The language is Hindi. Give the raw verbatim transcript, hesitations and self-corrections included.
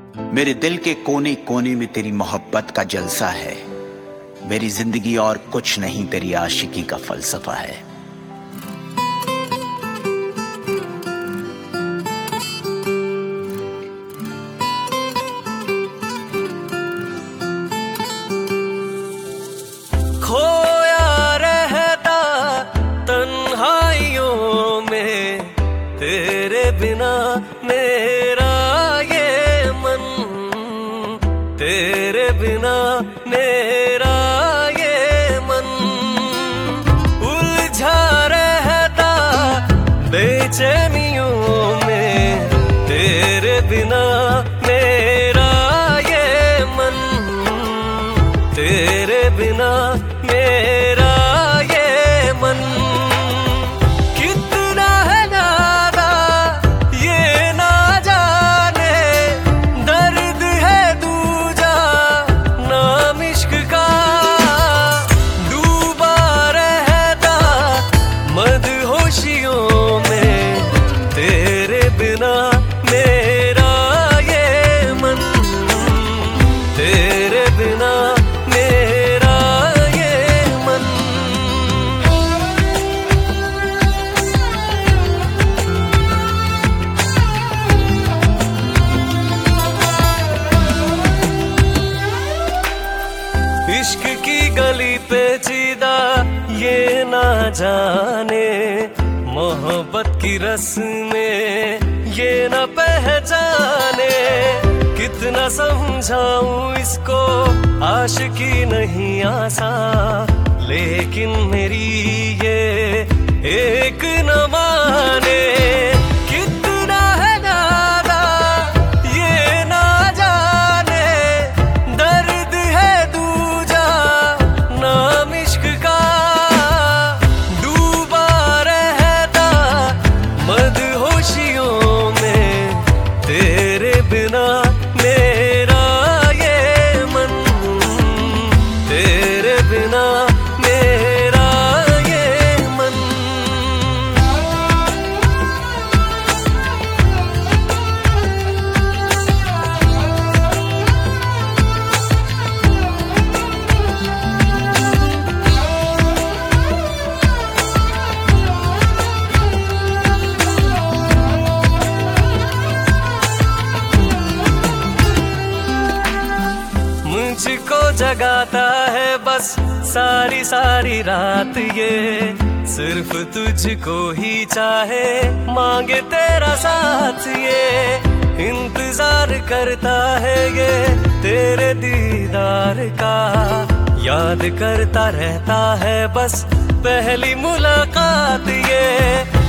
मेरे दिल के कोने कोने में तेरी मोहब्बत का जलसा है। मेरी जिंदगी और कुछ नहीं, तेरी आशिकी का फलसफा है। खोया रहता तन्हाइयों में तेरे बिना मेरा ये मन, तेरे बिना मेरा ये मन उलझा रहता बेचैनियों में तेरे बिना मेरा ये मन, तेरे बिना मेरा ये मन। कितना है नादा ये ना जाने, दर्द है दूजा नाम इश्क का। डूबा रहता मदहोशियों में तेरे बिना मेरा ये मन, तेरे बिना मेरा ये मन। इश्क की गली पे सीधा ये ना जाने, मोहब्बत की रस्में ये ना पहचाने। कितना समझाऊं इसको, आशिकी नहीं आसान, लेकिन मेरी ये एक न माने। कितना है नादा ये ना जाने, दर्द है दूजा नाम इश्क का। डूबा रहता मदहोशियों में तेरे बिना मेरा ये मन, तेरे बिना मेरा ये मन। मुझको जगाता है बस सारी सारी रात ये, सिर्फ तुझको ही चाहे मांगे तेरा साथ ये। इंतजार करता है ये तेरे दीदार का, याद करता रहता है बस पहली मुलाकात ये।